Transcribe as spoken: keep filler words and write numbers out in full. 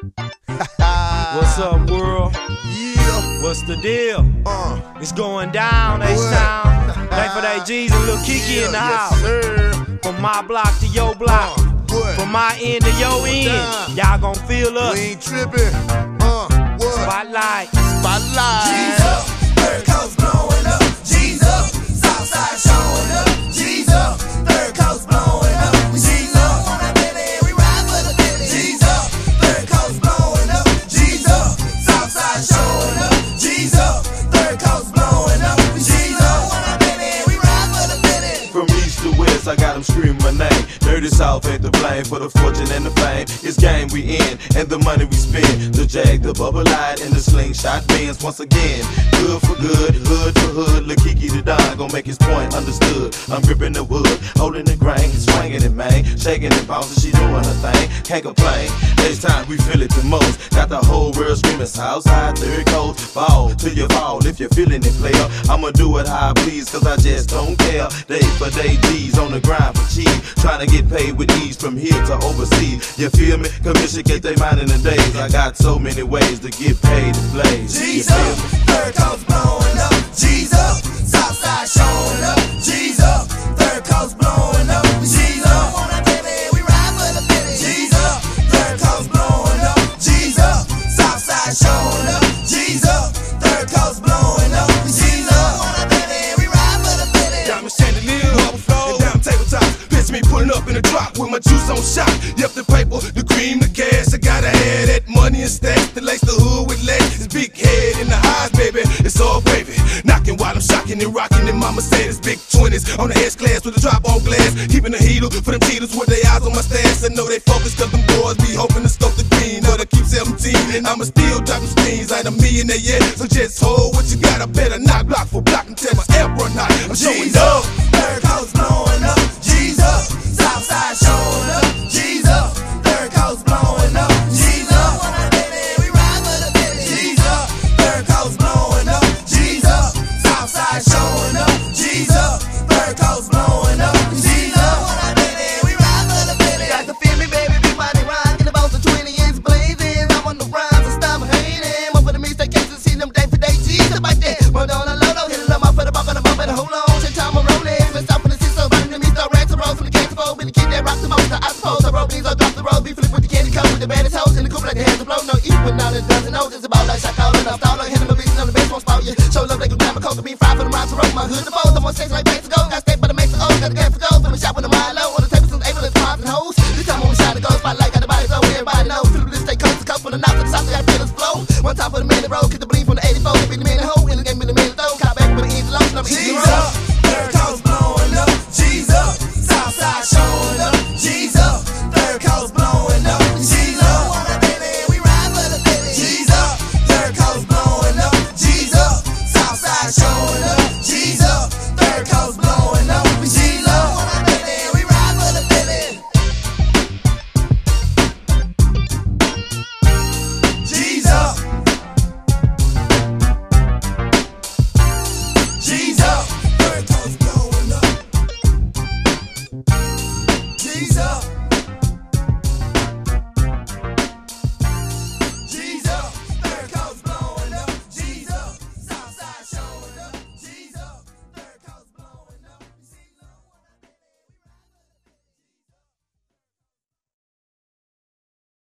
What's up, world? Yeah. What's the deal? Uh. It's going down, H-Town. Thank for that G's and Lil Kiki Yeah, in the yes, house. sir. From my block to your block. Uh, what? From my end to your end. Y'all gon' feel us. We ain't tripping. Uh, what? Spotlight. Spotlight. G's up, third coast blowing up. G's up, Southside showing up. G's up, third coast blowing up. G's up, on that Bentley, we ride for the Bentley. G's up, third coast blowing up. G's up, Southside showing up. G's up, third coast blowing up. G's up, on that Bentley, we ride for the Bentley. From east to west, I got them screaming my name. Dirty South ain't to blame for the fortune and the fame. It's game we in and the money we spend. The Jag, the bubble light, and the slingshot bends once again. Good for good, hood for hood. Lil Kiki the Don gon' make his point understood. I'm gripping the wood, holding the grain, swinging it, man, shaking it, bouncing. She doing her thing, can't complain. Next time we feel it the most. Got the whole world screaming Southside, third coast, ball till you fall. If you're feeling it, player, I'ma do it how I please, cause I just don't care. Day for day, G's on the grind for cheese, trying to get paid with ease from here to overseas. You feel me? Commission get they mind in the days. I got so many ways to get paid to blaze. G's up, third coast blowing up. G's up, Southside showing up. G's up, third coast blowing up. G's up, on that Bentley, we ride for the Bentley. G's up, third coast blowing up. G's up, Southside showing up. G's up, third coast blowing up. G's up, on that Bentley, we ride for the Bentley. Diamond chandelier, marble floor, and diamond tabletops. Picture me pulling up in a drop with my juice on shot. Yep, the paper, the cream, the cash. I gotta have that money and stacks to lace the hood with legs. It's big head in the highs, baby. It's all gravy. Knocking while I'm shocking and rocking in my Mercedes. Big twenties on the S-Class with a drop on glass. Keeping the heater for them cheaters with their eyes on my stash. I know they focus cause them boys be hoping to scope the green. But I keep seventeen and I'ma still dropping screens. Ain't a millionaire yet, so just hold what you got. I better knock block for block until my air run hot. I'm showing G's up. up, third coast blowing up. G's up, Southside showing up. G's up, third coast blowing up. G's up, on that Bentley, we ride for the Bentley. G's up, third coast blowing up. G's up, Southside showing up. G's up, third coast blowing up. G's up, on that Bentley, we ride for the Bentley. Got to feel me, baby, be mighty rockin' about the twenty inch blazing. I'm on the rhymes, I stop hating. One for the mistake cases, see them day for day. G's up like that. Run on the low, low, hit it up, I put a bump on the bump and hold on. Shit time I'm rolling. Let's stop for the system, running to me, throw racks and rolls from the case of old. Really keep that rock the most. I suppose I roll these, I drop the road. Be flip with the candy coat with the baddest hoes in the coupe like the hands of blow. No equal, now it doesn't know. It's about like shot calling. I'm stalling, hitting my bitches on the base, won't spout you. Show love like a grandma coat to be fried for the rhymes to roll. My hood the fold, I'm on stage like banks to go. Got stay by the mates of O's, got the gas to go. From the shop when I'm